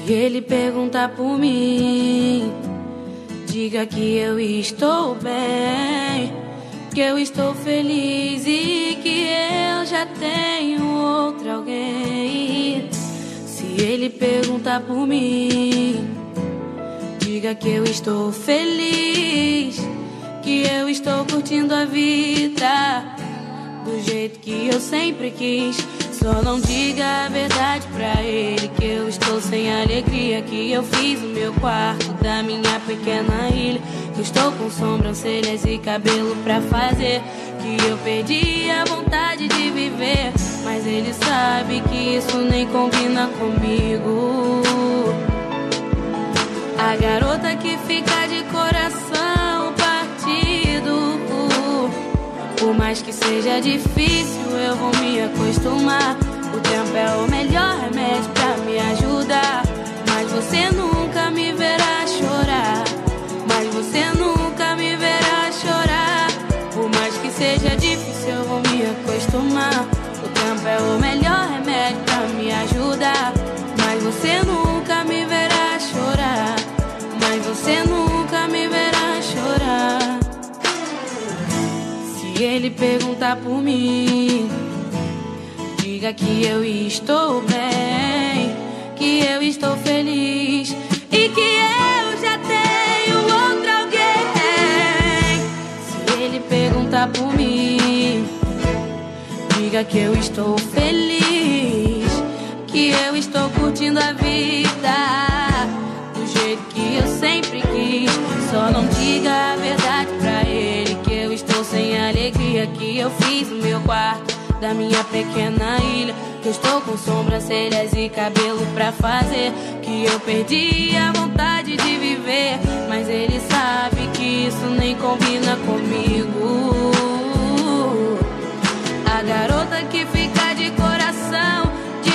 Se ele perguntar por mim, diga que eu estou bem, que eu estou feliz e que eu já tenho outro alguém. Se ele perguntar por mim, diga que eu estou feliz, que eu estou curtindo a vida do jeito que eu sempre quis. Só não diga a verdade pra ele, que eu estou sem alegria, que eu fiz o meu quarto da minha pequena ilha, que eu estou com sobrancelhas e cabelo pra fazer, que eu perdi a vontade de viver. Mas ele sabe que isso nem combina comigo. A garota que fica de coração partido, por mais que seja difícil, eu vou me acostumar. O tempo é o melhor remédio pra me ajudar. Mas você nunca me verá chorar, mas você nunca me verá chorar. Por mais que seja difícil, eu vou me acostumar. O tempo é o melhor remédio pra me ajudar. Mas você nunca me verá chorar, mas você nunca me verá chorar. Se ele perguntar por mim, diga que eu estou bem, que eu estou feliz e que eu já tenho outro alguém. Se ele perguntar por mim, diga que eu estou feliz, que eu estou curtindo a vida do jeito que eu sempre quis. Só não diga a verdade pra ele, que eu estou sem alegria, que eu fiz o meu quarto da minha pequena ilha, que eu estou com sobrancelhas e cabelo pra fazer, que eu perdi a vontade de viver. Mas ele sabe que isso nem combina comigo. A garota que fica de coração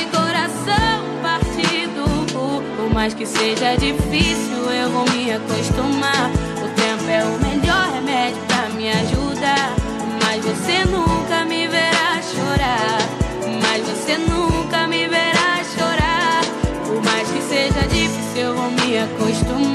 partido, por mais que seja difícil, eu vou me acostumar. O tempo é o melhor remédio pra me ajudar. Mas você nunca me verá chorar, mas você nunca me verá chorar. Por mais que seja difícil, eu vou me acostumar.